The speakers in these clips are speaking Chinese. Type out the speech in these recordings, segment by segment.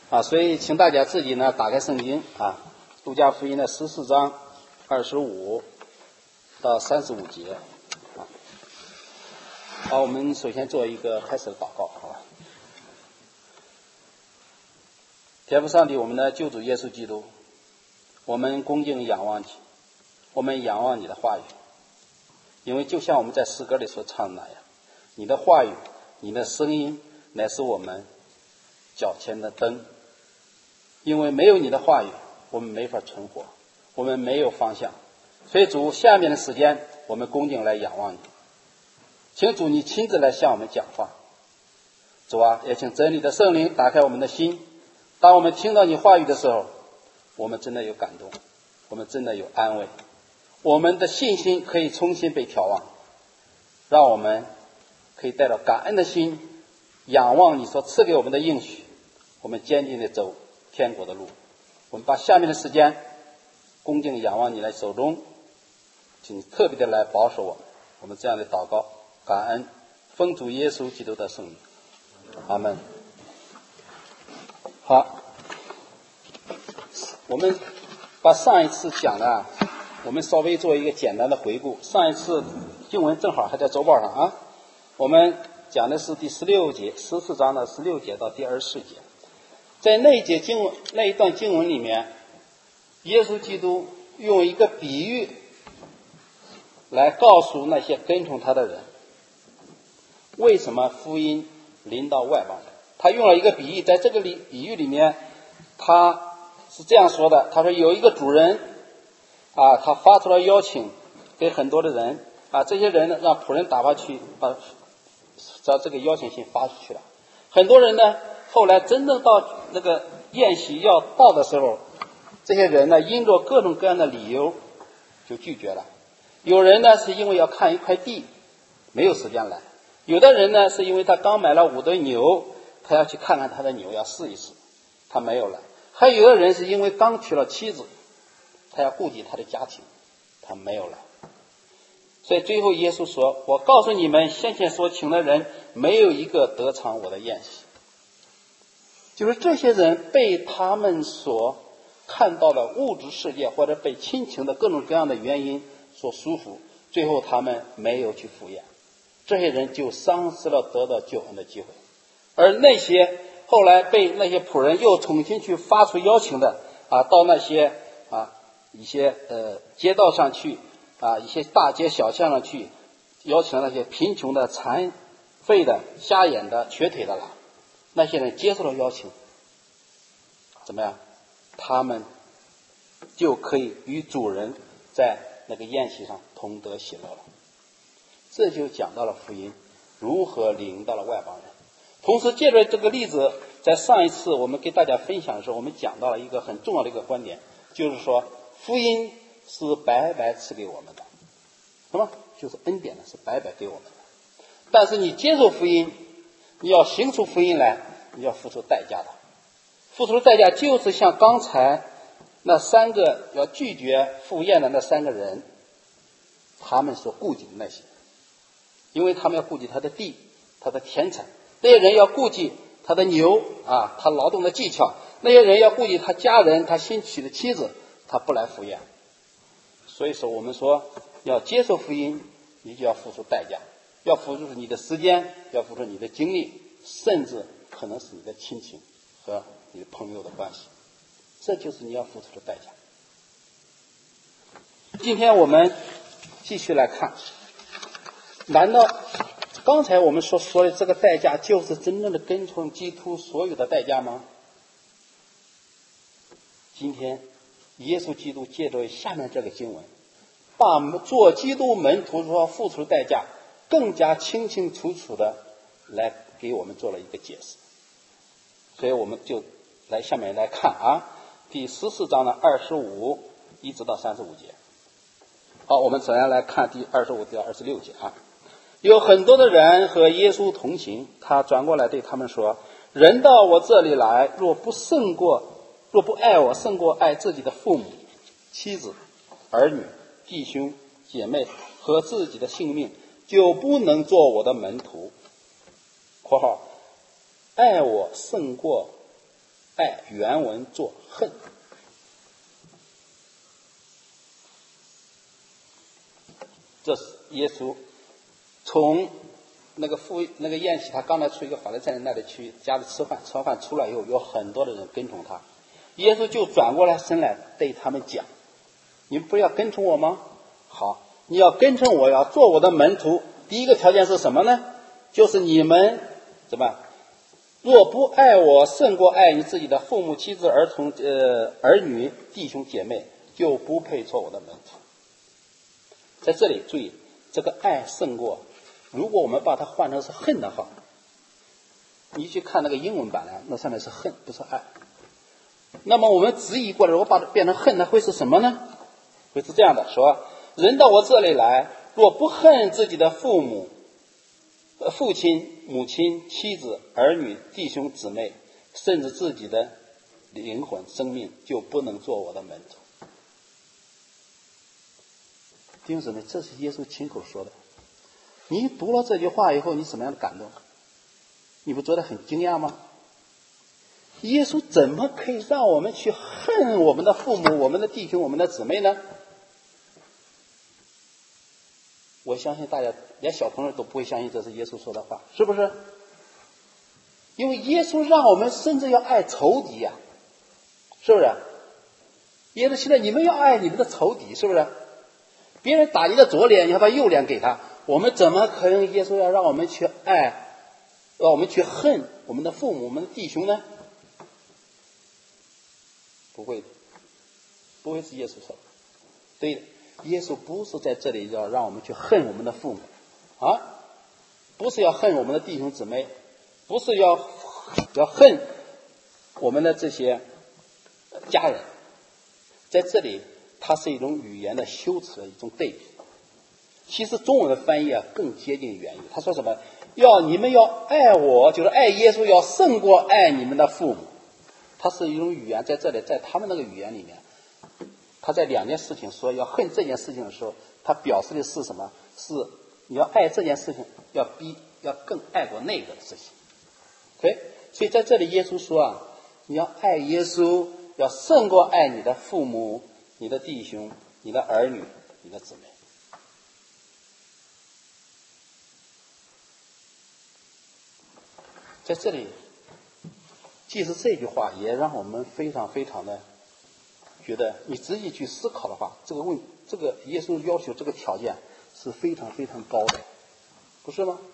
所以请大家自己呢打开圣经路加福音的14章25到35节好，我们首先做一个开始的祷告，好吧？天父上帝，我们的救主耶稣基督，我们恭敬仰望你，我们仰望你的话语，因为就像我们在诗歌里所唱的那样，你的话语，你的声音乃是我们脚前的灯。因为没有你的话语，我们没法存活，我们没有方向。所以主，下面的时间我们恭敬来仰望你，请主你亲自来向我们讲话。主啊，也请真理的圣灵打开我们的心，当我们听到你话语的时候，我们真的有感动，我们真的有安慰，我们的信心可以重新被调望，让我们可以带着感恩的心仰望你所赐给我们的应许，我们坚定地走天国的路。我们把下面的时间恭敬仰望你来手中，请你特别的来保守我们。我们这样的祷告感恩奉主耶稣基督的圣名，阿们。好，我们把上一次讲的我们稍微做一个简单的回顾。上一次经文正好还在周报上我们讲的是第16节14章的16节到第24节。在那一段经文里面，耶稣基督用一个比喻来告诉那些跟从他的人，为什么福音临到外邦人。他用了一个比喻，在这个比喻里面，他是这样说的，他说有一个主人他发出了邀请给很多的人这些人呢让仆人打发去把这个邀请信发出去了。很多人呢后来真正到那个宴席要到的时候，这些人呢因着各种各样的理由就拒绝了。有人呢是因为要看一块地没有时间来，有的人呢是因为他刚买了5对牛，他要去看看他的牛，要试一试，他没有来。还有的人是因为刚娶了妻子，他要顾及他的家庭，他没有来。所以最后耶稣说，我告诉你们，先前所请的人没有一个得偿我的宴席。就是这些人被他们所看到的物质世界或者被亲情的各种各样的原因所束缚，最后他们没有去赴宴，这些人就丧失了得到救恩的机会。而那些后来被那些仆人又重新去发出邀请的到那些一些街道上去一些大街小巷上去邀请那些贫穷的、残废的、瞎眼的、瘸腿的了，那些人接受了邀请，怎么样？他们就可以与主人在那个宴席上同得喜乐了。这就讲到了福音如何临到了外邦人。同时借着这个例子，在上一次我们给大家分享的时候，我们讲到了一个很重要的一个观点，就是说福音是白白赐给我们的，什么？就是恩典呢，是白白给我们的。但是你接受福音，你要行出福音来，你要付出代价的。付出的代价就是像刚才那3个要拒绝赴宴的那3个人，他们所顾忌的那些，因为他们要顾及他的地，他的田产。那些人要顾及他的牛他劳动的技巧。那些人要顾及他家人，他新娶的妻子，他不来赴宴。所以说我们说要接受福音，你就要付出代价，要付出你的时间，要付出你的精力，甚至可能是你的亲情和你的朋友的关系，这就是你要付出的代价。今天我们继续来看，难道刚才我们所说的这个代价就是真正的跟从基督所有的代价吗？今天耶稣基督借着下面这个经文，把做基督门徒所付出的代价更加清清楚楚的来给我们做了一个解释。所以我们就来下面来看第14章的25一直到35节。好，我们首先来看第25到26节有很多的人和耶稣同行，他转过来对他们说，人到我这里来，若不爱我胜过爱自己的父母、妻子、儿女、弟兄、姐妹和自己的性命，就不能做我的门徒。括号爱我胜过爱原文作恨。这是耶稣从那个宴席，他刚才出一个法利赛人那里去家里吃饭，吃完饭出来以后，有很多的人跟从他，耶稣就转过来身来对他们讲：你们不是要跟从我吗？好，你要跟从我，要做我的门徒，第一个条件是什么呢？就是你们怎么若不爱我胜过爱你自己的父母妻子儿女弟兄姐妹，就不配做我的门徒。在这里注意，这个爱胜过，如果我们把它换成是恨的话，你去看那个英文版呢，那上面是恨，不是爱。那么我们直译过来，我把它变成恨，那会是什么呢？会是这样的，说人到我这里来，若不恨自己的父亲、母亲、妻子、儿女、弟兄、姊妹，甚至自己的灵魂、生命，就不能做我的门徒。弟兄姊妹，这是耶稣亲口说的。你读了这句话以后，你什么样的感动？你不觉得很惊讶吗？耶稣怎么可以让我们去恨我们的父母、我们的弟兄、我们的姊妹呢？我相信大家连小朋友都不会相信这是耶稣说的话，是不是？因为耶稣让我们甚至要爱仇敌呀，是不是？耶稣现在你们要爱你们的仇敌，是不是？别人打你的左脸，你要把右脸给他。我们怎么可能耶稣要让我们去爱，让我们去恨我们的父母、我们的弟兄呢？不会，不会是耶稣说的。对的，耶稣不是在这里要让我们去恨我们的父母啊，不是要恨我们的弟兄姊妹，不是要恨我们的这些家人。在这里它是一种语言的修辞的一种对比。其实中文的翻译更接近原意。他说什么？你们要爱我，就是爱耶稣，要胜过爱你们的父母。它是一种语言，在这里，在他们那个语言里面，他在两件事情说要恨这件事情的时候，他表示的是什么？是你要爱这件事情，要更爱过那个事情。对，所以在这里耶稣说你要爱耶稣，要胜过爱你的父母、你的弟兄、你的儿女、你的姊妹。在这里，即使这句话也让我们非常非常的觉得，你仔细去思考的话，这个耶稣要求这个条件是非常非常高的，不是吗？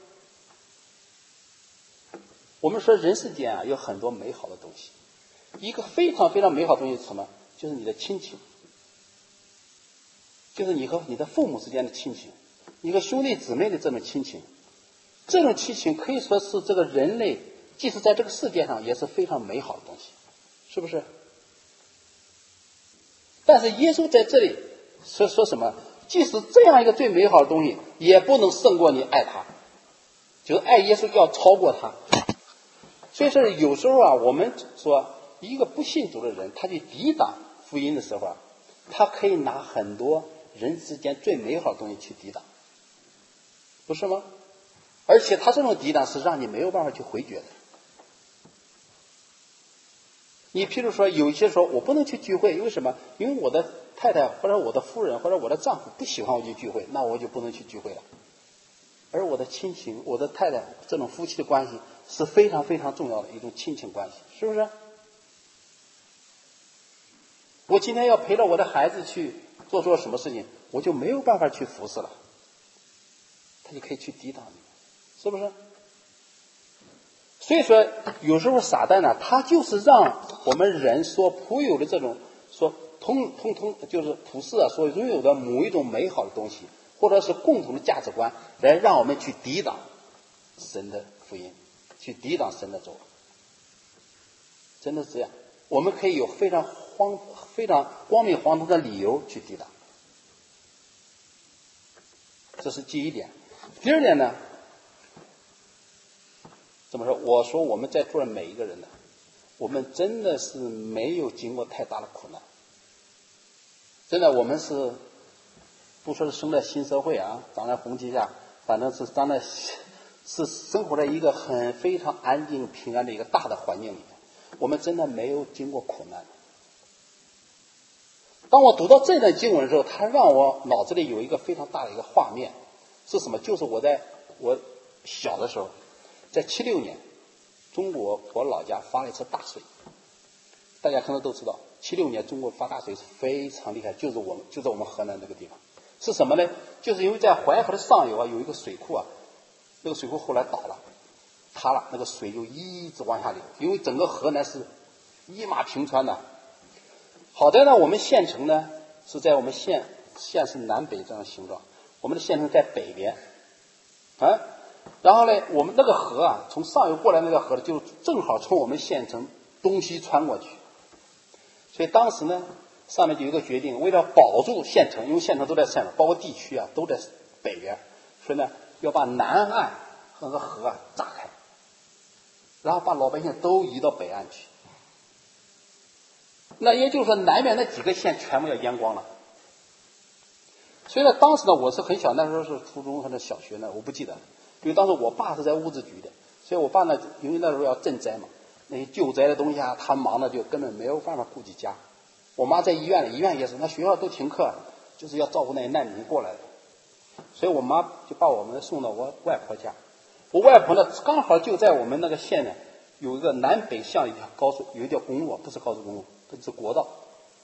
我们说人世间有很多美好的东西，一个非常非常美好的东西是什么？就是你的亲情，就是你和你的父母之间的亲情，你和兄弟姊妹的这种亲情。这种亲情可以说是这个人类即使在这个世界上也是非常美好的东西，是不是？但是耶稣在这里说什么？即使这样一个最美好的东西，也不能胜过你爱他，就是爱耶稣要超过他。所以说有时候我们说一个不信主的人，他去抵挡福音的时候他可以拿很多人之间最美好的东西去抵挡，不是吗？而且他这种抵挡是让你没有办法去回绝的。你譬如说有一些说我不能去聚会，为什么？因为我的太太或者我的夫人或者我的丈夫不喜欢我去聚会，那我就不能去聚会了。而我的亲情，我的太太这种夫妻的关系是非常非常重要的一种亲情关系，是不是？我今天要陪着我的孩子去做什么事情，我就没有办法去服侍了，他就可以去抵挡你，是不是？所以说有时候撒旦他就是让我们人所普有的这种说通就是普世所拥有的某一种美好的东西，或者是共同的价值观，来让我们去抵挡神的福音，去抵挡神的作为。真的是这样，我们可以有非常光明黄铜的理由去抵挡。这是第一点。第二点呢，怎么说？我说我们在座的每一个人呢，我们真的是没有经过太大的苦难。真的，我们是不说是生在新社会长在红旗下，反正是是生活在一个非常安静平安的一个大的环境里面。 我们真的没有经过苦难。当我读到这段经文的时候，它让我脑子里有一个非常大的一个画面，是什么？就是我小的时候，在76年，中国我老家发了一次大水。大家可能都知道，76年中国发大水是非常厉害，就在我们河南这个地方。是什么呢？就是因为在淮河的上游啊有一个水库啊，那个水库后来倒了，塌了，那个水就一直往下流，因为整个河南是一马平川的。好在呢，我们县城呢是在我们县是南北这样的形状，我们的县城在北边，然后呢，我们那个河啊，从上游过来那条河就正好从我们县城东西穿过去，所以当时呢，上面就有一个决定，为了保住县城，因为县城都在上面，包括地区啊都在北边，所以呢，要把南岸和那个河啊炸开，然后把老百姓都移到北岸去。那也就是说，南面那几个县全部要淹光了。所以呢，当时呢，我是很小，那时候是初中或者小学呢，我不记得了。因为当时我爸是在物资局的，所以我爸呢，因为那时候要赈灾嘛，那些救灾的东西啊，他忙的就根本没有办法顾及家。我妈在医院里，医院也是，那学校都停课，就是要照顾那些难民过来的。所以我妈就把我们送到我外婆家。我外婆呢，刚好就在我们那个县呢，有一个南北向一条高速，有一条公路，不是高速公路，这是国道，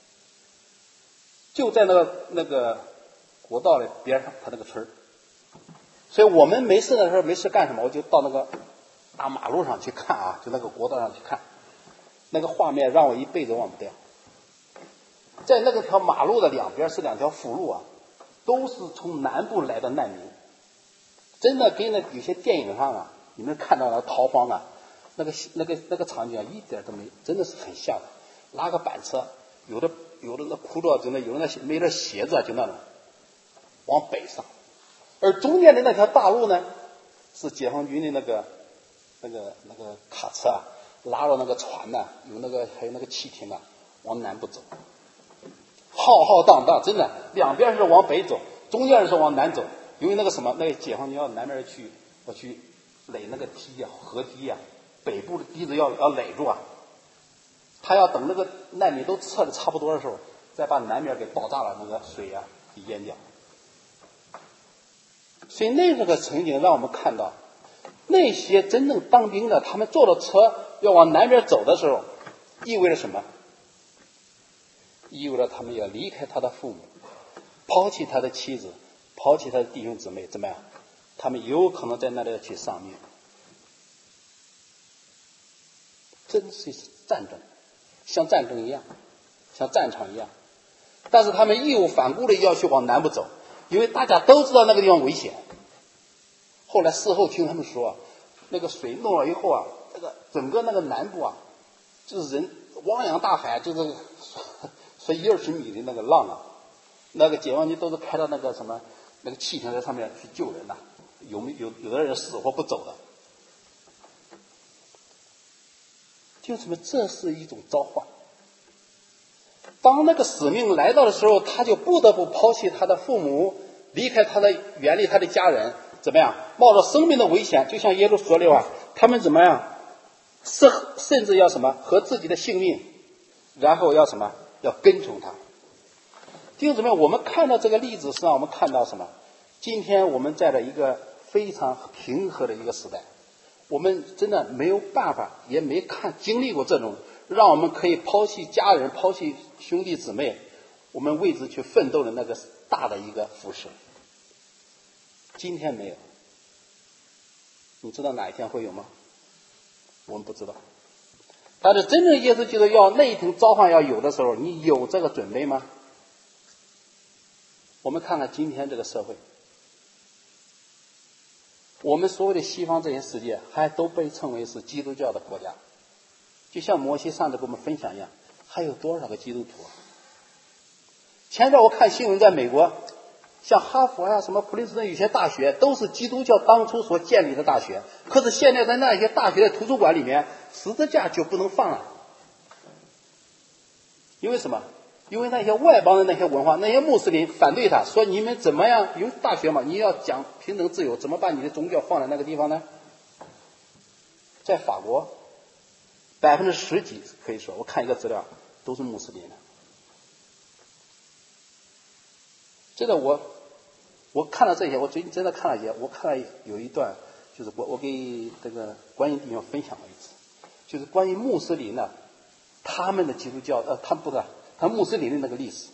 就在那个国道的边上，他那个村儿。所以我们没事的时候没事干什么，我就到那个大马路上去看啊，就那个国道上去看，那个画面让我一辈子忘不掉。在那个条马路的两边是两条辅路啊，都是从南部来的难民，真的跟那有些电影上啊，你们看到的逃荒啊，那个场景啊，一点都没，真的是很像的。拉个板车，有的那裤子真的，有的那没点鞋子啊，就那种往北上。而中间的那条大路呢，是解放军的那个卡车啊，拉着那个船呢，还有那个汽艇啊，往南部走，浩浩荡荡，真的，两边是往北走，中间是往南走。因为那个什么，那个解放军要南边要去垒那个堤啊，河堤啊，北部的堤子要垒住啊，他要等那个难民都撤的差不多的时候，再把南面给爆炸了，那个水啊给淹掉。所以那个情景让我们看到，那些真正当兵的，他们坐了车要往南边走的时候，意味着什么？意味着他们要离开他的父母，抛弃他的妻子，抛弃他的弟兄姊妹，怎么样？他们有可能在那里去丧命。真是一次战争，像战争一样，像战场一样。但是他们义无反顾的要去往南部走，因为大家都知道那个地方危险。后来事后听他们说，那个水弄了以后啊，整个那个南部啊，就是人汪洋大海，就是说20米的那个浪啊，那个解放军都是开到那个什么那个汽艇在上面去救人呐、有的人死活不走的。就什么，这是一种召唤。当那个使命来到的时候，他就不得不抛弃他的父母，远离他的家人，怎么样？冒着生命的危险，就像耶稣说的话，他们怎么样？甚至要什么？和自己的性命，然后要什么？要跟从他。弟兄姊妹，我们看到这个例子，是让我们看到什么？今天我们在了一个非常平和的一个时代。我们真的没有办法，也没经历过这种让我们可以抛弃家人、抛弃兄弟姊妹，我们为之去奋斗的那个大的一个辐射。今天没有，你知道哪一天会有吗？我们不知道。但是真正耶稣基督要那一天召唤要有的时候，你有这个准备吗？我们看看今天这个社会。我们所有的西方这些世界还都被称为是基督教的国家，就像摩西上次跟我们分享一样，还有多少个基督徒？前阵我看新闻，在美国，像哈佛啊、什么普林斯顿有些大学都是基督教当初所建立的大学，可是现在在那些大学的图书馆里面，十字架就不能放了。因为什么？因为那些外邦的那些文化，那些穆斯林反对他，说你们怎么样？有大学嘛，你要讲平等自由，怎么把你的宗教放在那个地方呢？在法国， 10%几可以说，我看一个资料都是穆斯林的。这个我看了这些，我最近真的看了一些，我看了有一段，就是我给这个观音弟兄分享了一次，就是关于穆斯林呢，他们的基督教他穆斯林的那个历史。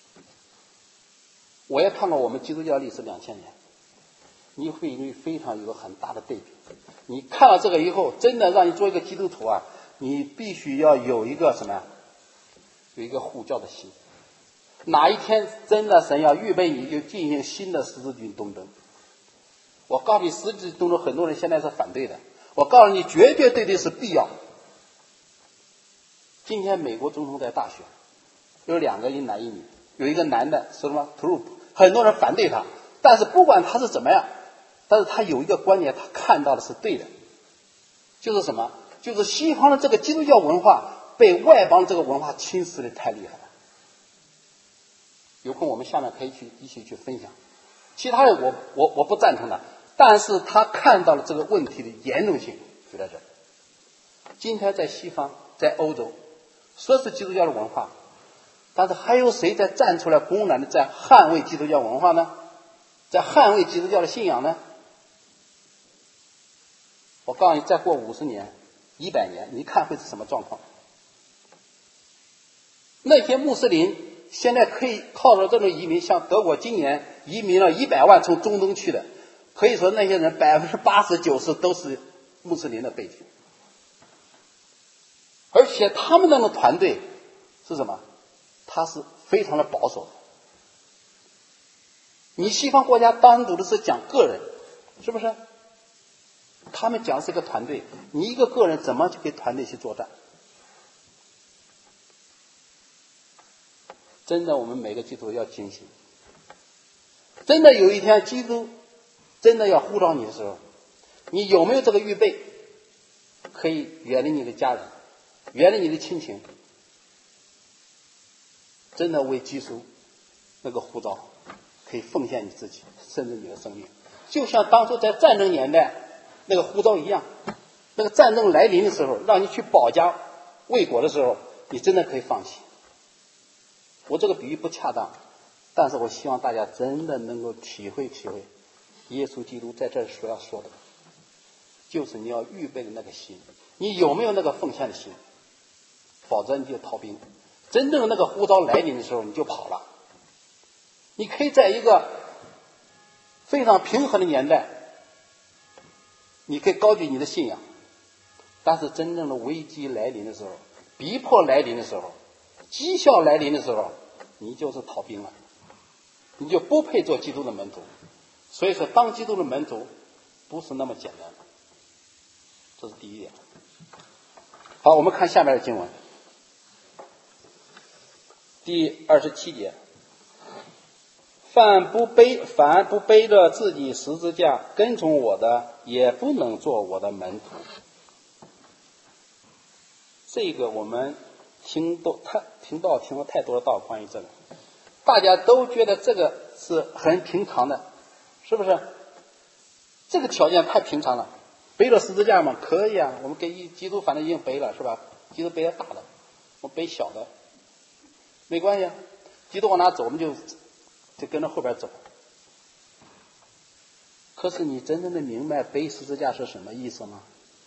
我也看过我们基督教历史2000年，你会非常有个很大的对比。你看了这个以后，真的让你做一个基督徒啊，你必须要有一个什么呀？有一个护教的心。哪一天真的神要预备你，就进行新的十字军东征。我告诉你，十字军东征很多人现在是反对的，我告诉你，绝对对是必要。今天美国总统在大选，有2个一男一女，有一个男的是什么 Trump， 很多人反对他，但是不管他是怎么样，但是他有一个观点，他看到的是对的，就是什么？就是西方的这个基督教文化被外邦这个文化侵蚀的太厉害了。有空我们下面可以一起去分享。其他的我不赞成的，但是他看到了这个问题的严重性就在这儿。今天在西方，在欧洲，说是基督教的文化，但是还有谁在站出来公然的在捍卫基督教文化呢？在捍卫基督教的信仰呢？我告诉你，再过50年、100年，你看会是什么状况？那些穆斯林现在可以靠着这种移民，像德国今年移民了100万从中东去的，可以说那些人80%、90%都是穆斯林的背景，而且他们那个团队是什么？他是非常的保守的。你西方国家单独的是讲个人，是不是？他们讲的是一个团队，你一个个人怎么去跟团队去作战？真的，我们每个基督徒要警醒。真的有一天基督真的要呼召你的时候，你有没有这个预备，可以远离你的家人，远离你的亲情，真的为基督那个呼召，可以奉献你自己，甚至你的生命，就像当初在战争年代那个呼召一样。那个战争来临的时候，让你去保家卫国的时候，你真的可以放弃。我这个比喻不恰当，但是我希望大家真的能够体会耶稣基督在这所要说的，就是你要预备的那个心，你有没有那个奉献的心？否则你就逃兵。真正的那个呼召来临的时候，你就跑了。你可以在一个非常平和的年代，你可以高举你的信仰，但是真正的危机来临的时候，逼迫来临的时候，讥笑来临的时候，你就是逃兵了，你就不配做基督的门徒。所以说，当基督的门徒不是那么简单的，这是第一点。好，我们看下面的经文，第27节。凡不背着自己十字架跟从我的，也不能做我的门徒。这个我们听了太多的道关于这个，大家都觉得这个是很平常的，是不是？这个条件太平常了，背着十字架嘛，可以啊，我们给基督反正已经背了，是吧？基督背了大的，我背小的，没关系啊。基督往哪走，我们就跟着后边走。可是你真正的明白背十字架是什么意思吗？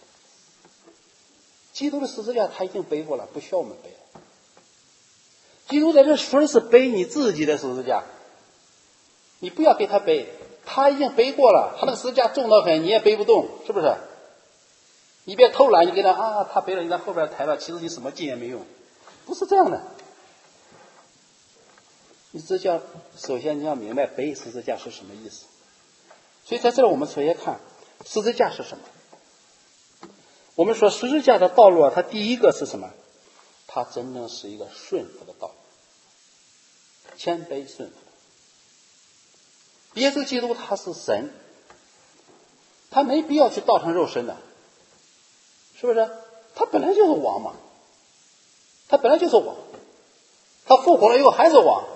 基督的十字架他已经背过了，不需要我们背了。基督在这说的是背你自己的十字架，你不要给他背，他已经背过了，他那个十字架重得很，你也背不动，是不是？你别偷懒，你给他他背了，你在后边抬了，其实你什么劲也没用，不是这样的。首先你要明白背十字架是什么意思。所以在这里我们首先看十字架是什么。我们说十字架的道路它第一个是什么？它真正是一个顺服的道路，谦卑顺服。耶稣基督他是神，他没必要去道成肉身的，是不是？他本来就是王嘛，他本来就是王，他复活了以后还是王，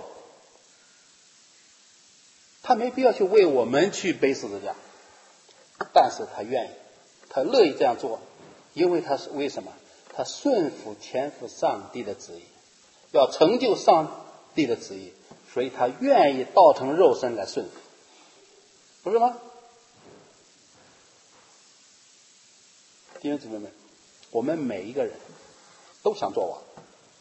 他没必要去为我们去背十字架，但是他愿意，他乐意这样做，因为他是为什么？ 他顺服天父上帝的旨意，要成就上帝的旨意，所以他愿意道成肉身来顺服，不是吗？弟兄姊妹们，我们每一个人都想做王，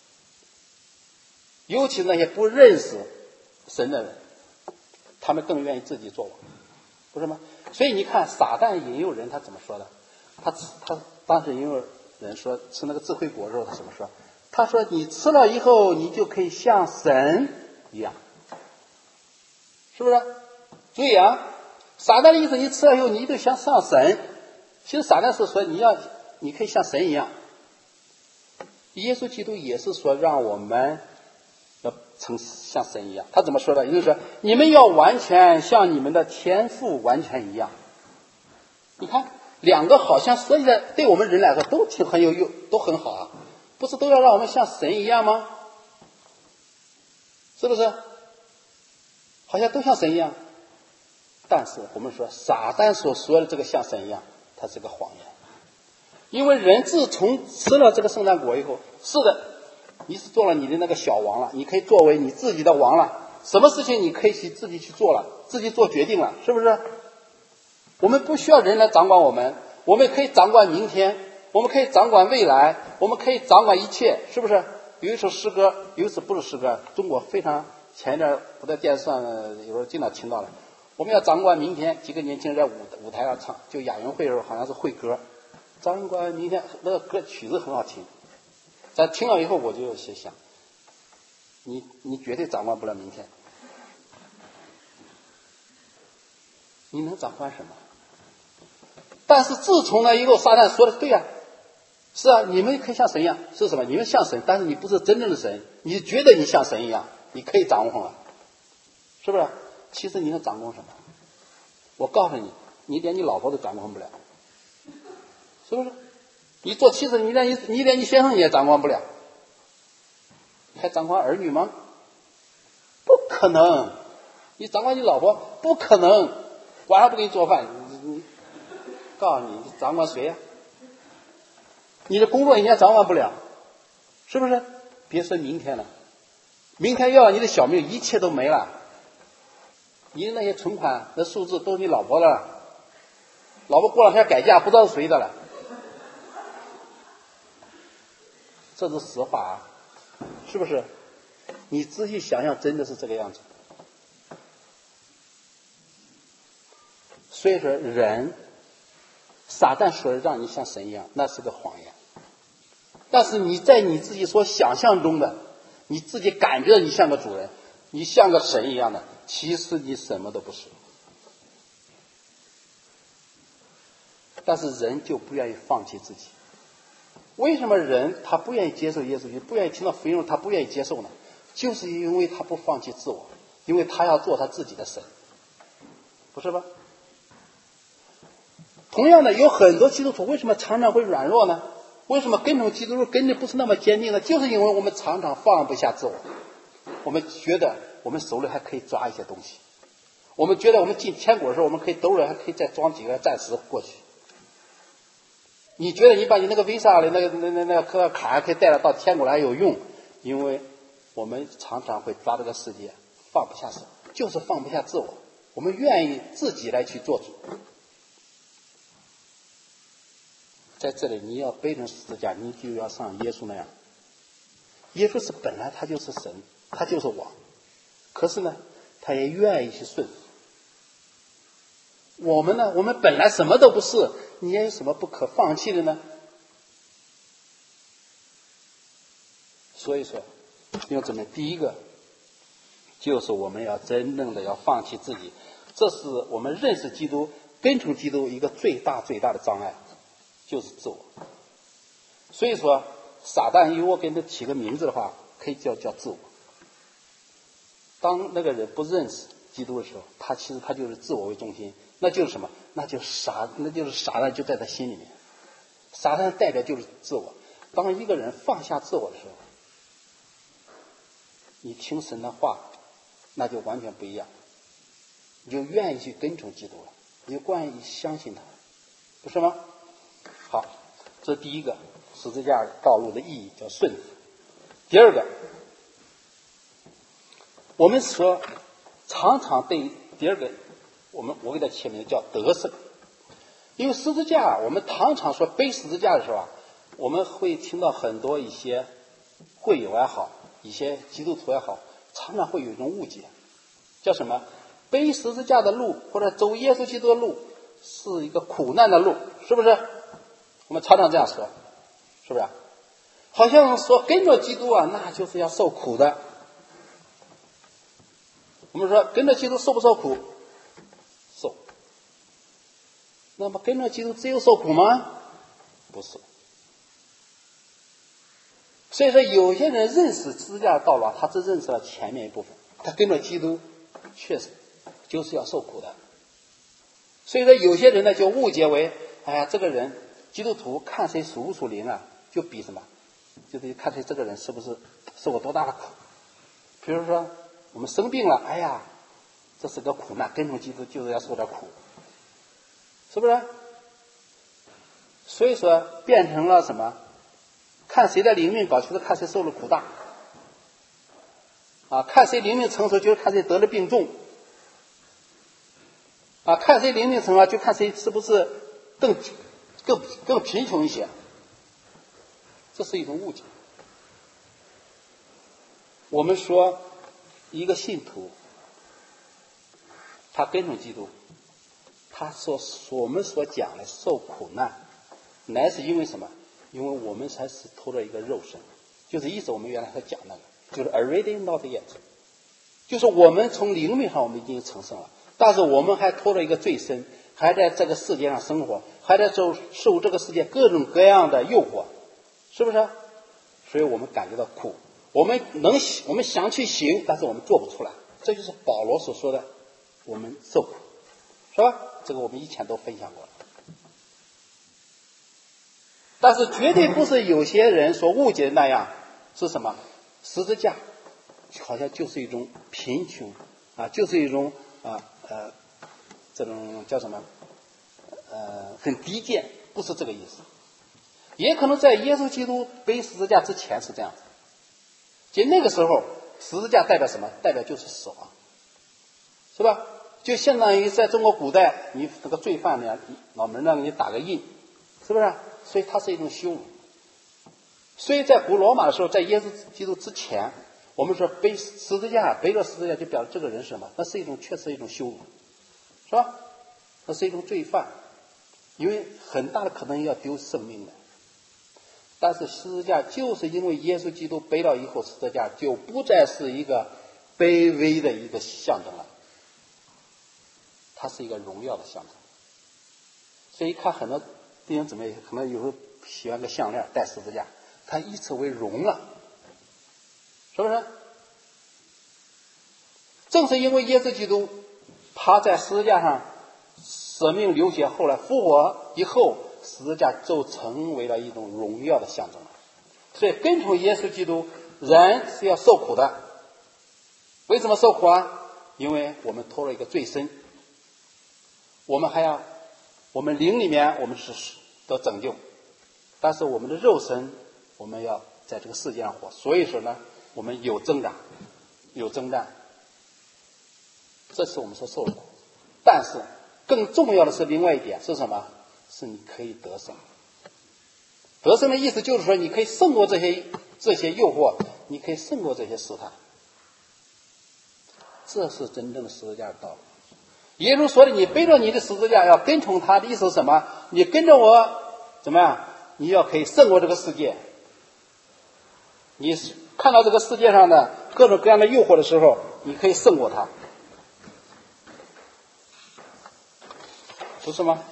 尤其那些不认识神的人，他们更愿意自己做王，不是吗？所以你看撒旦引诱人，他怎么说的？他当时引诱人说吃那个智慧果的时候，他怎么说？他说你吃了以后，你就可以像神一样，是不是？注意啊，撒旦的意思，你吃了以后，你就像神。其实撒旦是说你可以像神一样。耶稣基督也是说让我们要像神一样。他怎么说的？也就是说，你们要完全像你们的天父完全一样。你看，两个好像说起来对我们人来说都很有用，都很好啊。不是都要让我们像神一样吗？是不是？好像都像神一样。但是我们说撒旦所说的这个像神一样，它是个谎言。因为人自从吃了这个圣诞果以后，是的，你是做了你的那个小王了，你可以作为你自己的王了，什么事情你可以自己去做了，自己做决定了，是不是？我们不需要人来掌管我们，我们可以掌管明天，我们可以掌管未来，我们可以掌管一切，是不是？有一首诗歌，有一次不是诗歌，中国非常前一阵我在电视上有时候经常听到了，我们要掌管明天，几个年轻人在舞台上唱，就亚运会的时候好像是会歌，掌管明天，那个歌曲子很好听，咱听了以后我就想，你绝对掌管不了明天，你能掌管什么？但是自从呢以后，撒旦说的对啊，是啊，你们可以像神一样，是什么？你们像神，但是你不是真正的神，你觉得你像神一样，你可以掌控了，是不是？其实你能掌控什么？我告诉你，你连你老婆都掌控不了，是不是？你做妻子，你连你先生也掌管不了，还掌管儿女吗？不可能！你掌管你老婆不可能，晚上不给你做饭，你告诉你掌管谁呀？你的工作你也掌管不了，是不是？别说明天了，明天要你的小命，一切都没了。你的那些存款那数字都是你老婆的了，老婆过两天改嫁，不知道是谁的了。这是实话啊，是不是？你仔细想想，真的是这个样子。所以说人，撒旦说的让你像神一样，那是个谎言。但是你在你自己所想象中的，你自己感觉你像个主人，你像个神一样的，其实你什么都不是。但是人就不愿意放弃自己。为什么人他不愿意接受耶稣基督，不愿意听到福音，他不愿意接受呢？就是因为他不放弃自我，因为他要做他自己的神，不是吧？同样的，有很多基督徒为什么常常会软弱呢？为什么跟从基督跟着不是那么坚定呢？就是因为我们常常放不下自我，我们觉得我们手里还可以抓一些东西，我们觉得我们进天国的时候，我们可以兜里还可以再装几个暂时过去。你觉得你把你那个 Visa 的那个卡还可以带到天国来有用，因为我们常常会抓这个世界放不下手，就是放不下自我，我们愿意自己来去做主。在这里你要背成十字架，你就要像耶稣那样。耶稣是本来他就是神，他就是王，可是呢他也愿意去顺服。我们呢，我们本来什么都不是，你也有什么不可放弃的呢？所以说用这么第一个就是我们要真正的要放弃自己，这是我们认识基督跟从基督一个最大的障碍，就是自我。所以说撒旦如果给他起个名字的话，可以叫自我。当那个人不认识基督的时候，其实他就是自我为中心，那就是什么？那就是撒旦就在他心里面。撒旦代表就是自我。当一个人放下自我的时候，你听神的话，那就完全不一样，你就愿意去跟从基督了，你就愿意相信他，不是吗？好，这是第一个。 十字架道路的意义，叫顺服。第二个，我们说常常对第二个，我给它起名叫得胜。因为十字架，我们常常说背十字架的时候啊，我们会听到很多一些会友也好，一些基督徒也好，常常会有一种误解，叫什么？背十字架的路或者走耶稣基督的路是一个苦难的路，是不是？我们常常这样说，是不是？好像说跟着基督啊，那就是要受苦的。我们说跟着基督受不受苦？受。那么跟着基督只有受苦吗？不是。所以说有些人认识十字架的道路啊，他只认识了前面一部分，他跟着基督确实就是要受苦的。所以说有些人呢就误解为，哎呀，这个人基督徒看谁属不属灵啊，就比什么，就是看谁这个人是不是受过多大的苦。比如说我们生病了，哎呀，这是个苦难，跟从基督就是要受点苦，是不是？所以说变成了什么？看谁的灵命高，就是看谁受了苦大。啊，看谁灵命成熟，就是看谁得了病重。啊，看谁灵命成熟，就看谁是不是更贫穷一些。这是一种误解。我们说一个信徒，他跟从基督，他我们所讲的受苦难，乃是因为什么？因为我们才是拖着一个肉身，就是意思我们原来所讲那个，就是 already not yet， 就是我们从灵命上我们已经成圣了，但是我们还拖着一个罪身，还在这个世界上生活，还在受这个世界各种各样的诱惑，是不是？所以我们感觉到苦，我们想去行，但是我们做不出来，这就是保罗所说的我们受苦，是吧？这个我们以前都分享过了。但是绝对不是有些人所误解的那样，是什么？十字架好像就是一种贫穷啊，就是一种这种叫什么很低贱，不是这个意思。也可能在耶稣基督背十字架之前是这样子，就那个时候十字架代表什么？代表就是死亡，是吧？就相当于在中国古代，你这个罪犯呢，脑门上给你打个印，是不是？所以它是一种羞辱。所以在古罗马的时候，在耶稣基督之前，我们说背十字架，背着十字架就表示这个人是什么？那是确实一种羞辱，是吧？那是一种罪犯，因为很大的可能要丢生命的。但是十字架就是因为耶稣基督背了以后，十字架就不再是一个卑微的一个象征了，它是一个荣耀的象征。所以看很多弟兄姊妹可能有时候喜欢个项链戴十字架，它以此为荣了，是不是？正是因为耶稣基督他在十字架上舍命流血，后来复活以后，十字架就成为了一种荣耀的象征了。所以跟从耶稣基督，人是要受苦的。为什么受苦啊？因为我们拖了一个罪身，我们灵里面我们是得拯救，但是我们的肉身我们要在这个世界上活，所以说呢，我们有挣扎，有征战，这是我们所受的苦。但是更重要的是另外一点是什么？是你可以得胜。得胜的意思就是说，你可以胜过这些诱惑，你可以胜过这些试探。这是真正的十字架的道理。耶稣说的，你背着你的十字架要跟从他的意思是什么？你跟着我怎么样？你要可以胜过这个世界。你看到这个世界上的各种各样的诱惑的时候，你可以胜过它，不是吗？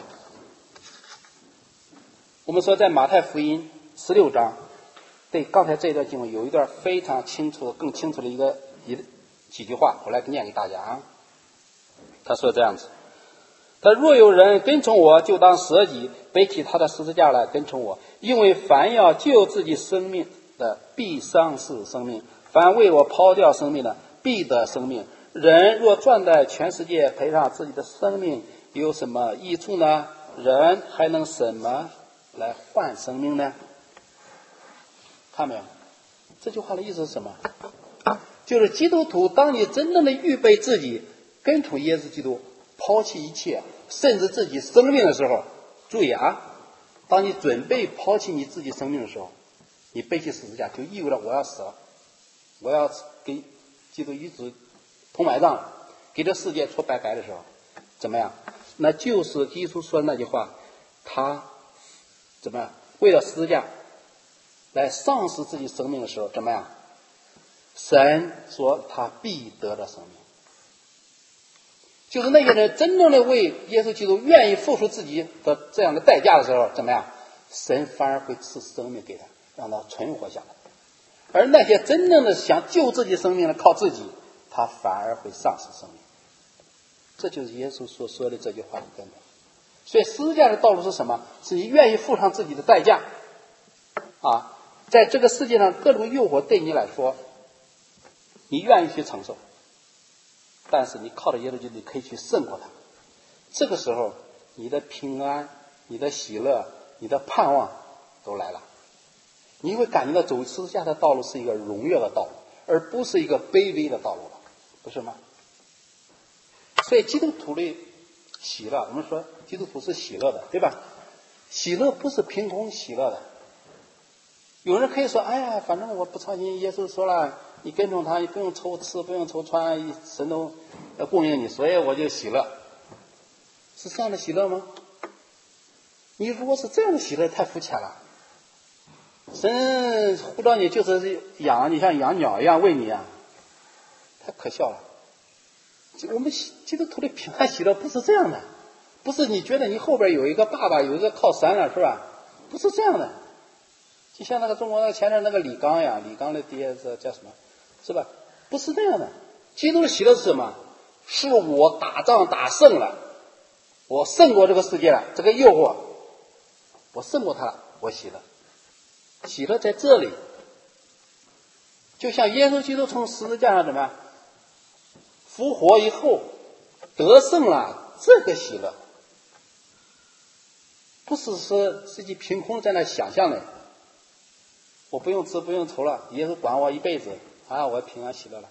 我们说在马太福音16章，对刚才这段经文有一段非常清楚、更清楚的几句话，我来念给大家啊。他说这样子，他若有人跟从我，就当舍己，背起他的十字架来跟从我。因为凡要救自己生命的，必丧失生命；凡为我抛掉生命的，必得生命。人若赚得全世界，赔上自己的生命，有什么益处呢？人还能什么来换生命呢？ 看没有？这句话的意思是什么？就是基督徒，当你真正的预备自己跟从耶稣基督，抛弃一切，甚至自己生命的时候，注意啊，当你准备抛弃你自己生命的时候，你背起十字架，就意味着我要死了，我要给基督一直同埋葬了，给这世界说拜拜的时候，怎么样？那就是耶稣说的那句话，他怎么样？为了十字架来丧失自己生命的时候，怎么样？神说他必得了生命。就是那些人真正的为耶稣基督愿意付出自己的这样的代价的时候，怎么样？神反而会赐生命给他，让他存活下来。而那些真正的想救自己生命的靠自己，他反而会丧失生命。这就是耶稣所说的这句话的根本。所以十字架的道路是什么？是你愿意付上自己的代价啊！在这个世界上各种诱惑对你来说，你愿意去承受，但是你靠着耶稣基督，你可以去胜过它。这个时候，你的平安、你的喜乐、你的盼望都来了。你会感觉到走十字架的道路是一个荣耀的道路，而不是一个卑微的道路了，不是吗？所以基督徒的喜乐，我们说基督徒是喜乐的，对吧？喜乐不是凭空喜乐的。有人可以说，哎呀，反正我不操心，耶稣说了，你跟从他，你不用愁吃，不用愁穿，神都要供应你，所以我就喜乐。是这样的喜乐吗？你如果是这样的喜乐，太肤浅了。神呼召你就是养你，像养鸟一样喂你啊，太可笑了。我们基督徒的平安喜乐不是这样的，不是你觉得你后边有一个爸爸，有一个靠山了，是吧？不是这样的。就像那个中国那个前面那个李刚呀，李刚的爹是叫什么？是吧？不是这样的。基督的喜乐是什么？是我打仗打胜了，我胜过这个世界了，这个诱惑，我胜过他了，我喜乐。喜乐在这里，就像耶稣基督从十字架上怎么样复活以后得胜了，这个喜乐不是说自己凭空在那想象的，我不用吃不用愁了，耶稣管我一辈子啊，我平安喜乐了，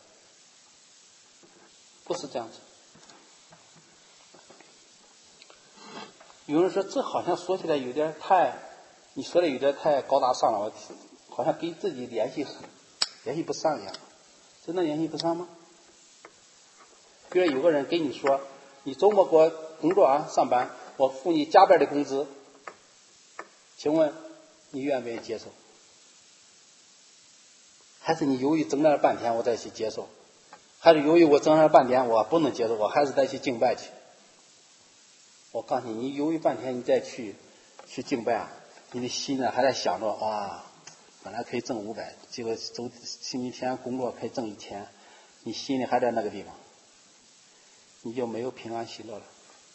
不是这样子。有人说这好像说起来有点太，你说的有点太高大上了，我好像跟自己联系不上一样。真的联系不上吗？比如有个人跟你说，你周末给我工作啊，上班，我付你加班的工资，请问你愿不愿意接受？还是你犹豫挣扎了半天我再去接受？还是由于我挣扎了半天我不能接受，我还是再去敬拜去？我告诉你，你犹豫半天你再去敬拜啊，你的心呢还在想着哇，本来可以挣500，结果星期天工作可以挣1000，你心里还在那个地方，你就没有平安喜乐了。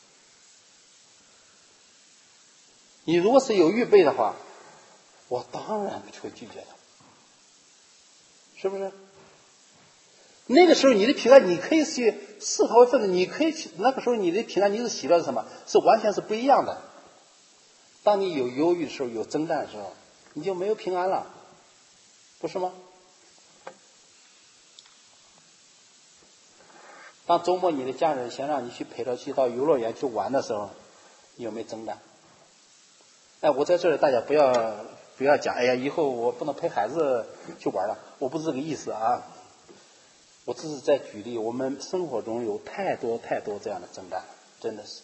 你如果是有预备的话，我当然不会拒绝的，是不是？那个时候你的平安，你可以去思考一份子，你可以去那个时候你的平安，你是喜乐是什么？是完全是不一样的。当你有忧郁的时候，有征战的时候，你就没有平安了，不是吗？当周末你的家人想让你去陪他去到游乐园去玩的时候，你有没有征战？哎，我在这里大家不要讲，哎呀，以后我不能陪孩子去玩了，我不是这个意思啊。我只是在举例，我们生活中有太多这样的征战，真的是。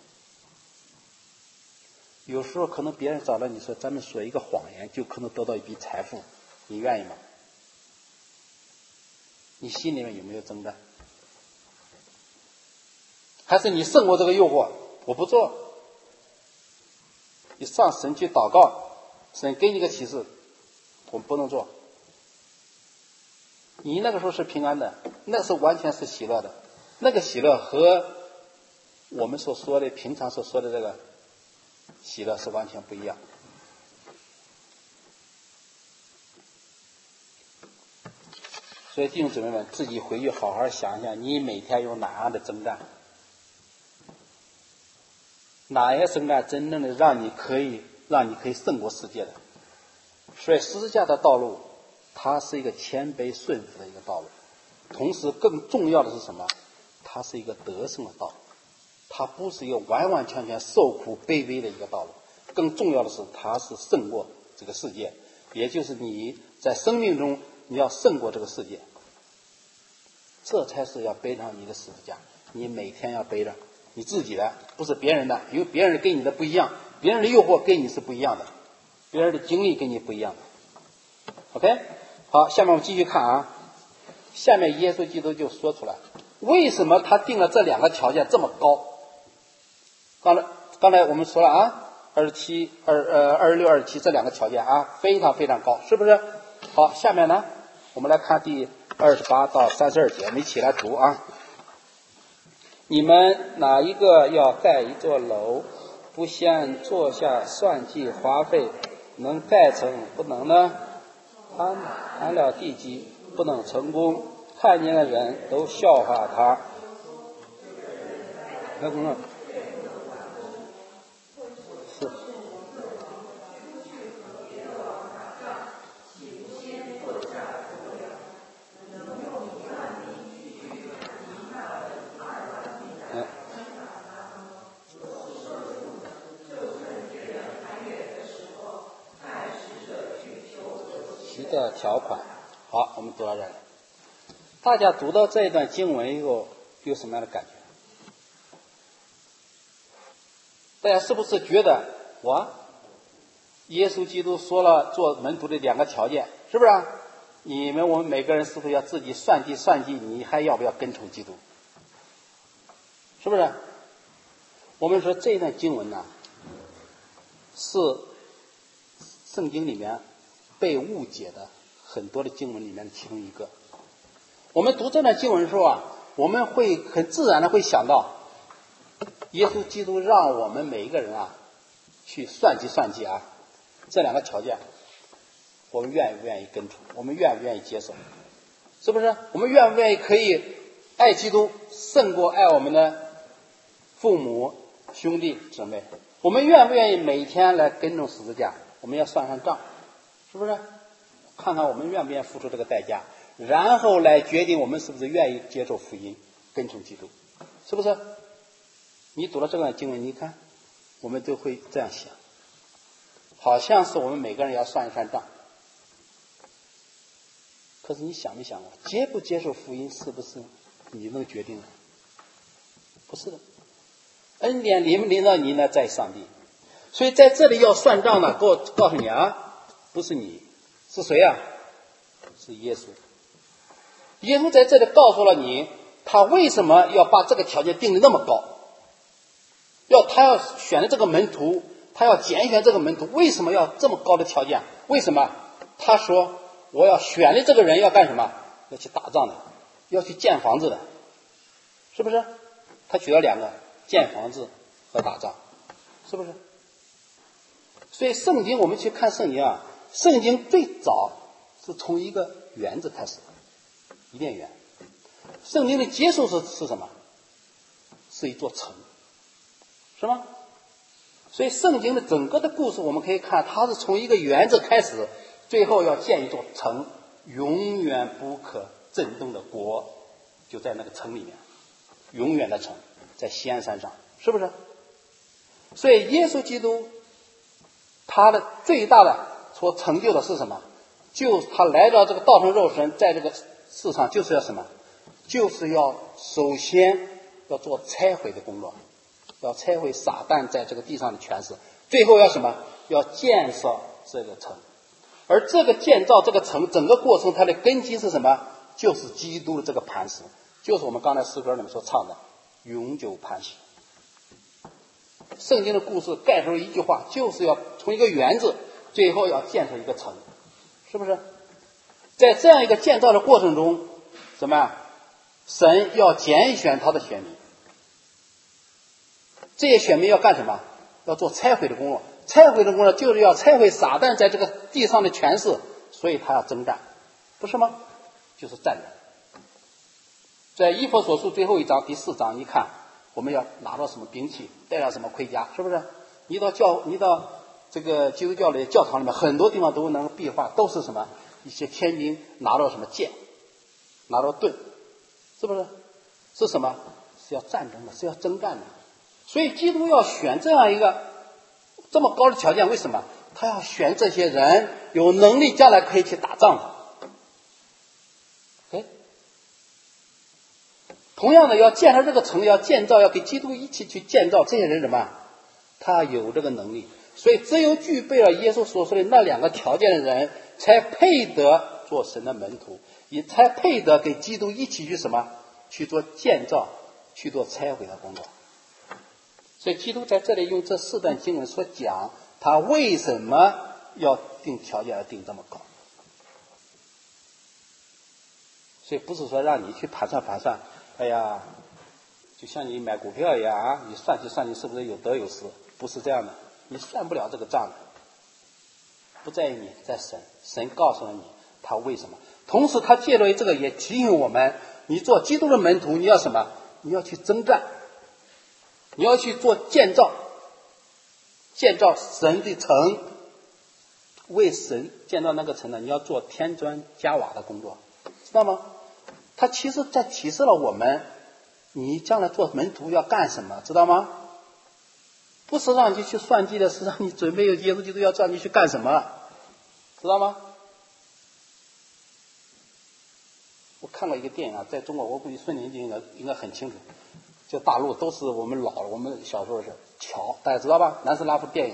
有时候可能别人找了你说咱们说一个谎言，就可能得到一笔财富，你愿意吗？你心里面有没有征战？还是你胜过这个诱惑，我不做？你上神去祷告，神给你个启示，我不能做。你那个时候是平安的，那是完全是喜乐的，那个喜乐和我们所说的平常所说的这个喜乐是完全不一样。所以弟兄姊妹们，自己回去好好想一想，你每天有哪样的征战，哪些征战真正的让你可以胜过世界的， 所以十字架的道路，它是一个谦卑顺服的一个道路，同时更重要的是什么？它是一个得胜的道路，它不是一个完完全全受苦卑微的一个道路，更重要的是它是胜过这个世界，也就是你在生命中你要胜过这个世界，这才是要背上你的十字架，你每天要背着你自己的，不是别人的，因为别人跟你的不一样，别人的诱惑跟你是不一样的，别人的经历跟你不一样的。 OK， 好，下面我们继续看啊，下面耶稣基督就说出来为什么他定了这两个条件这么高。刚才我们说了啊，26、27这两个条件啊，非常非常高，是不是？好，下面呢我们来看第28到32节，我们一起来读啊。你们哪一个要盖一座楼，不先坐下算计花费，能盖成不能呢？安了地基不能成功，看见的人都笑话他。是的条款。好，我们读到这里，大家读到这一段经文以后有什么样的感觉？大家是不是觉得耶稣基督说了做门徒的两个条件，是不是我们每个人是不是要自己算计算计，你还要不要跟从基督？是不是？我们说这一段经文呢，是圣经里面被误解的很多的经文里面的其中一个。我们读这段经文的时候啊，我们会很自然的会想到，耶稣基督让我们每一个人啊去算计算计啊，这两个条件，我们愿不愿意跟从？我们愿不愿意接受？是不是？我们愿不愿意可以爱基督胜过爱我们的父母、兄弟、姊妹？我们愿不愿意每天来跟从十字架？我们要算上账，是不是？看看我们愿不愿意付出这个代价，然后来决定我们是不是愿意接受福音，跟从基督，是不是？你读了这段经文，你看我们都会这样想，好像是我们每个人要算一算账。可是你想没想过，接不接受福音是不是你能决定的？不是的，恩典临不临到你呢，在上帝。所以在这里要算账呢，告诉你啊，不是你，是谁啊？是耶稣。耶稣在这里告诉了你，他为什么要把这个条件定得那么高，他要选的这个门徒，他要拣选这个门徒，为什么要这么高的条件？为什么？他说我要选的这个人要干什么？要去打仗的，要去建房子的，是不是？他举了两个，建房子和打仗，是不是？所以圣经，我们去看圣经啊，圣经最早是从一个园子开始，伊甸园。圣经的结束是什么？是一座城，是吗？所以圣经的整个的故事，我们可以看，它是从一个园子开始，最后要建一座城，永远不可震动的国，就在那个城里面，永远的城，在锡安山上，是不是？所以耶稣基督他的最大的所成就的是什么？就是他来到这个道成肉身，在这个世上就是要什么？就是要首先要做拆毁的工作，要拆毁撒旦在这个地上的权势，最后要什么？要建设这个城。而这个建造这个城整个过程，它的根基是什么？就是基督的这个磐石，就是我们刚才诗歌里面所唱的永久磐石。圣经的故事概述一句话，就是要从一个园子最后要建设一个城，是不是？在这样一个建造的过程中，怎么样？神要拣选他的选民，这些选民要干什么？要做拆毁的工作。拆毁的工作就是要拆毁撒旦在这个地上的权势，所以他要征战，不是吗？就是战争。在以弗所书最后一章第4章，你看我们要拿到什么兵器，带到什么盔甲，是不是？你到这个基督教的教堂里面很多地方都能壁画，都是什么？一些天兵拿着什么剑，拿着盾，是不是？是什么？是要战争的，是要征战的。所以基督要选这样一个这么高的条件，为什么？他要选这些人有能力，将来可以去打仗的。同样的，要建设这个城，要建造，要跟基督一起去建造，这些人什么？他有这个能力。所以只有具备了耶稣所说的那两个条件的人，才配得做神的门徒，也才配得跟基督一起去什么？去做建造，去做拆毁的工作。所以基督在这里用这4段经文所讲，他为什么要定条件，要定这么高。所以不是说让你去盘算，哎呀，就像你买股票一样啊，你算计是不是有得有失？不是这样的，你算不了这个账的。不在于你，在神，神告诉了你他为什么。同时他借着这个也提醒我们，你做基督的门徒，你要什么？你要去征战，你要去做建造神的城。为神建造那个城呢，你要做添砖加瓦的工作，知道吗？他其实在提示了我们，你将来做门徒要干什么，知道吗？不是让你去算计的，是让你准备耶稣基督要叫你去干什么，知道吗？我看过一个电影啊，在中国我估计孙宁应该很清楚，就大陆都是我们小时候是桥，大家知道吧？南斯拉夫电影，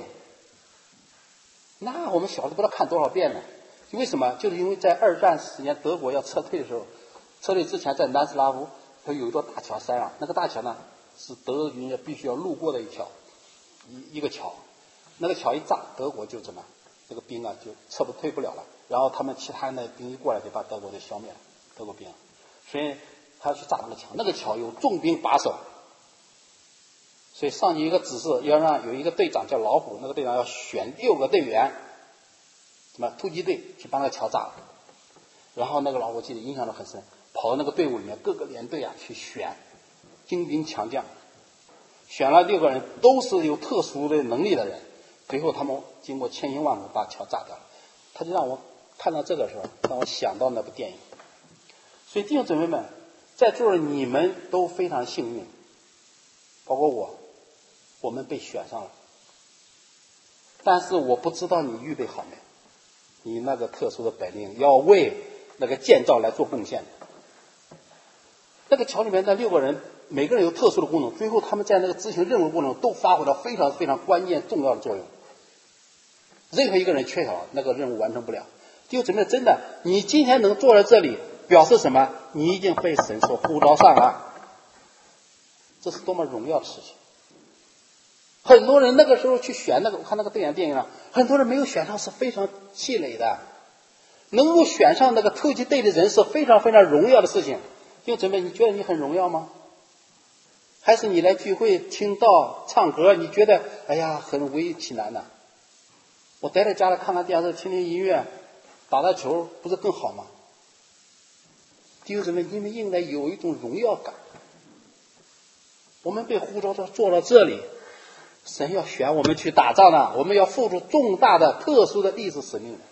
那我们小时候不知道看多少遍呢。为什么？就是因为在2战时间德国要撤退的时候，撤退之前在南斯拉夫它有一座大桥，山上那个大桥呢是德军必须要路过的一个桥，那个桥一炸，德国就怎么这个兵啊就退不了了，然后他们其他的兵一过来就把德国就消灭了，德国兵，所以他要去炸那个桥有重兵把守，所以上级一个指示要让有一个队长叫老虎，那个队长要选6个队员，什么突击队去把那个桥炸了，然后那个老虎记得印象都很深，跑到那个队伍里面各个连队啊去选精兵强将，选了6个人都是有特殊的能力的人，最后他们经过千辛万苦把桥炸掉了。他就让我看到这个时候，让我想到那部电影。所以弟兄姊妹们，在座你们都非常幸运，包括我们被选上了，但是我不知道你预备好没，你那个特殊的本领要为那个建造来做贡献。那个桥里面那6个人每个人有特殊的功能，最后他们在那个执行任务过程中都发挥了非常非常关键重要的作用，任何一个人缺少那个任务完成不了。弟兄姊妹，真的你今天能坐在这里表示什么？你已经被神所呼召上了，这是多么荣耀的事情。很多人那个时候去选我看那个电影啊，很多人没有选上是非常气馁的，能够选上那个突击队的人是非常非常荣耀的事情。弟兄姊妹，你觉得你很荣耀吗？还是你来聚会听道唱歌，你觉得哎呀很为其难呢？我待在家里看看电视，听听音乐，打打球，不是更好吗？弟兄姊妹，你们应该有一种荣耀感。我们被呼召坐到这里，神要选我们去打仗呢，我们要付出重大的特殊的历史使命，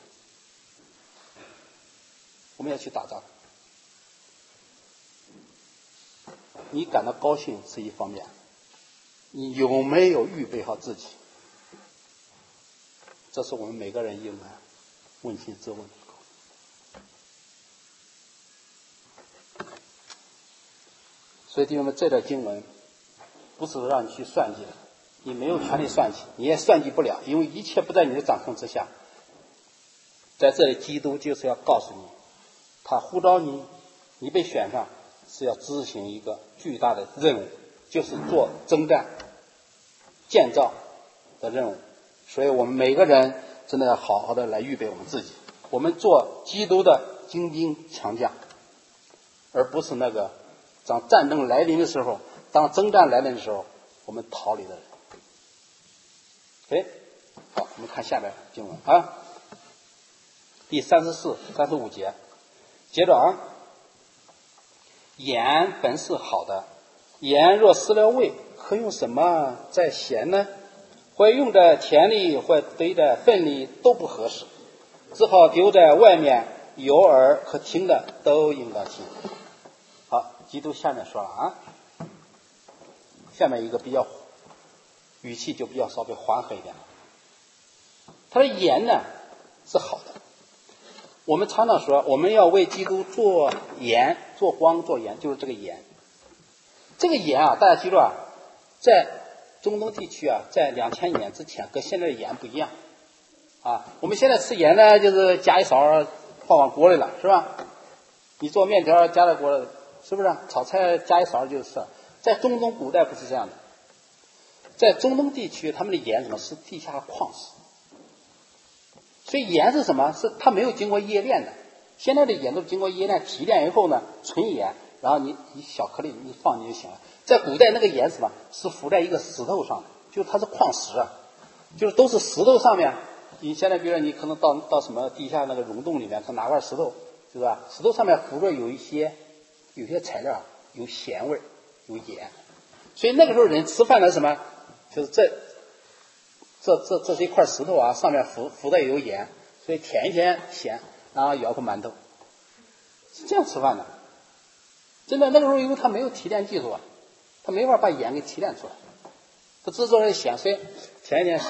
我们要去打仗。你感到高兴是一方面，你有没有预备好自己？这是我们每个人应该问心自问。所以弟兄们，这段经文不是让你去算计的，你没有权利算计，你也算计不了，因为一切不在你的掌控之下。在这里基督就是要告诉你，他呼召你，你被选上是要执行一个巨大的任务，就是做征战建造的任务。所以我们每个人真的要好好的来预备我们自己，我们做基督的精兵强将，而不是那个当战争来临的时候，当征战来临的时候我们逃离的人。好，我们看下边经文啊，第34、35节，接着啊，盐本是好的，盐若失了味，可用什么再咸呢？ 或用在田里，或堆在粪里都不合适，只好丢在外面，有耳可听的都应当听。好，基督下面说了啊，下面一个比较语气就比较稍微缓和一点了。他的盐呢是好的，我们常常说我们要为基督做盐、做光、做盐，就是这个盐。这个盐啊，大家记住啊，在中东地区啊，在2000年之前跟现在的盐不一样啊。我们现在吃盐呢，就是加一勺放往锅里了，是吧？你做面条加在锅里，是不是？炒菜加一勺就是。在中东古代不是这样的，在中东地区，他们的盐什么是地下矿石，所以盐是什么？是它没有经过冶炼的。现在的盐都经过冶炼、提炼以后呢，纯盐，然后你小颗粒你放进就行了。在古代那个盐什么是浮在一个石头上的，就是它是矿石啊，就是都是石头上面。你现在比如说你可能到什么地下那个溶洞里面，可拿块石头，是吧？石头上面浮着有一些材料，有咸味，有盐。所以那个时候人吃饭的什么，就是这是一块石头啊，上面浮的有盐，所以舔一舔咸，然后咬口馒头，是这样吃饭的。真的那个时候因为他没有提炼技术啊，他没法把盐给提炼出来，他制作的咸，所以舔一舔咸，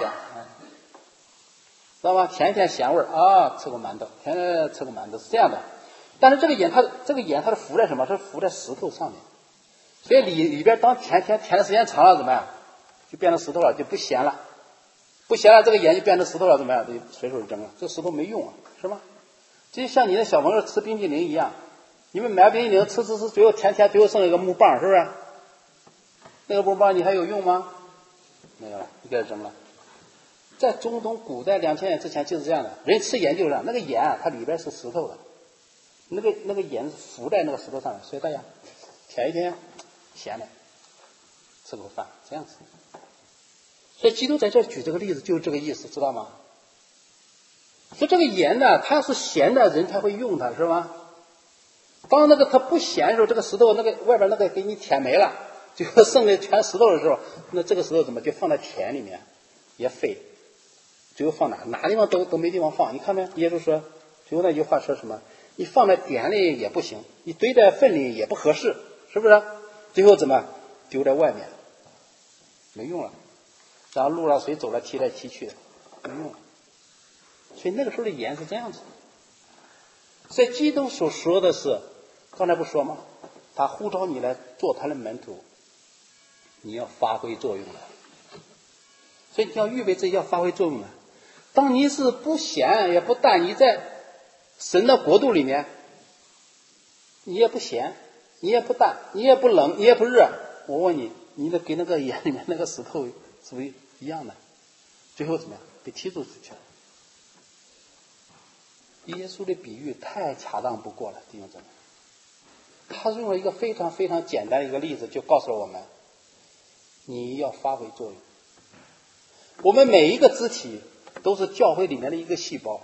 知道吗？舔一舔咸味啊，吃个馒头，舔吃个馒头是这样的。但是这个盐它是浮在什么？是浮在石头上面，所以里边当舔的时间长了怎么样？就变成石头了，就不咸了。不咸了，这个盐就变成石头了，怎么样？就随手扔了，这石头没用啊，是吧？就像你的小朋友吃冰淇淋一样，你们买冰淇淋吃，最后舔，最后剩一个木棒，是不是？那个木棒你还有用吗？没有了，你给它扔了。在中东古代2000年之前就是这样的，人吃盐就是这样，那个盐啊，它里边是石头的，那个盐是浮在那个石头上面，所以大家舔一舔咸的，吃口饭这样子。所以基督在这举这个例子就是这个意思，知道吗？说这个盐呢，它是咸的人才会用它，是吧？当那个它不咸的时候，这个石头那个外边那个给你舔没了，就剩的全石头的时候，那这个石头怎么就放在田里面也废，最后放哪地方都没地方放。你看没？耶稣说最后那句话说什么？你放在田里也不行，你堆在粪里也不合适，是不是？最后怎么丢在外面，没用了。然后路上谁走了踢来踢去的，没用。所以那个时候的盐是这样子。所以基督所说的是，刚才不说吗？他呼召你来做他的门徒，你要发挥作用了。所以你要预备自己要发挥作用了。当你是不咸也不淡，你在神的国度里面，你也不咸，你也不淡，你也不冷，你也不热。我问你，你的跟那个盐里面那个石头是不是一样的？最后怎么样？被踢出去了。耶稣的比喻太恰当不过了，弟兄姊妹。他用了一个非常非常简单的一个例子，就告诉了我们，你要发挥作用。我们每一个肢体都是教会里面的一个细胞。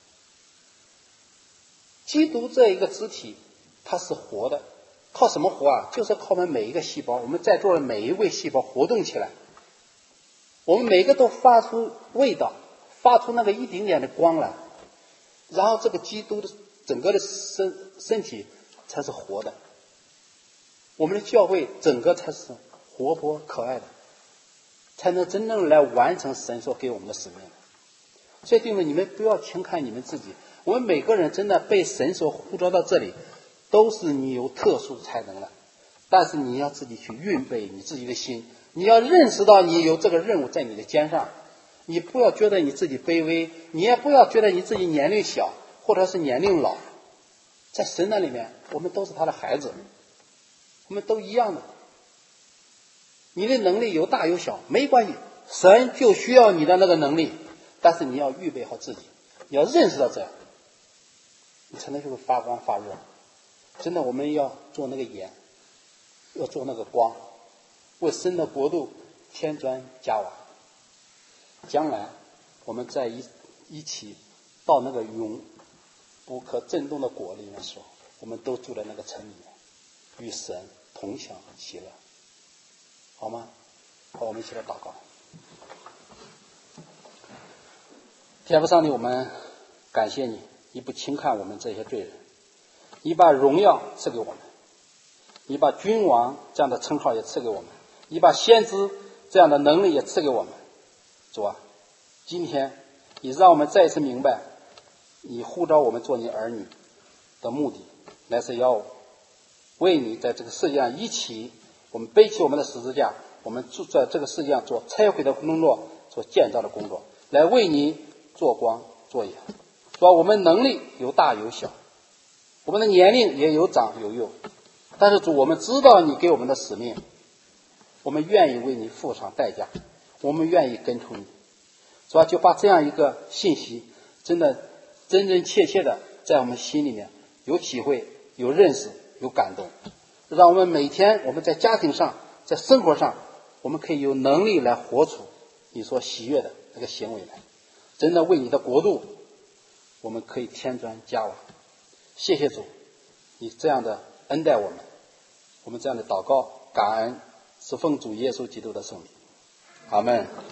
基督这一个肢体，它是活的，靠什么活啊？就是靠我们每一个细胞，我们在座的每一位细胞活动起来，我们每个都发出味道，发出那个一点点的光来，然后这个基督的整个的身体才是活的，我们的教会整个才是活泼可爱的，才能真正来完成神所给我们的使命。所以弟兄们，你们不要轻看你们自己，我们每个人真的被神所呼召到这里，都是你有特殊才能的，但是你要自己去预备你自己的心，你要认识到你有这个任务在你的肩上，你不要觉得你自己卑微，你也不要觉得你自己年龄小或者是年龄老，在神那里面我们都是他的孩子，我们都一样的。你的能力有大有小没关系，神就需要你的那个能力，但是你要预备好自己，你要认识到这样，你才能就会发光发热。真的，我们要做那个盐，要做那个光，为神的国度添砖加瓦。将来我们在一起到那个永不可震动的国里面的时候，我们都住在那个城里面，与神同享喜乐，好吗？好，我们一起来祷告。 天父上帝，我们感谢你，你不轻看我们这些罪人，你把荣耀赐给我们，你把君王这样的称号也赐给我们，你把先知这样的能力也赐给我们。主啊，今天你让我们再一次明白，你呼召我们做你儿女的目的，乃是要为你在这个世界上一起，我们背起我们的十字架，我们在这个世界上做拆毁的工作，做建造的工作，来为你做光做盐。说我们能力有大有小，我们的年龄也有长有幼，但是主，我们知道你给我们的使命，我们愿意为你付上代价，我们愿意跟从你。主啊，就把这样一个信息真切切的在我们心里面有体会、有认识、有感动，让我们每天我们在家庭上、在生活上，我们可以有能力来活出你所喜悦的那个行为来，真的为你的国度，我们可以添砖加瓦。谢谢主，你这样的恩待我们，我们这样的祷告感恩，是奉主耶稣基督的圣名，阿们。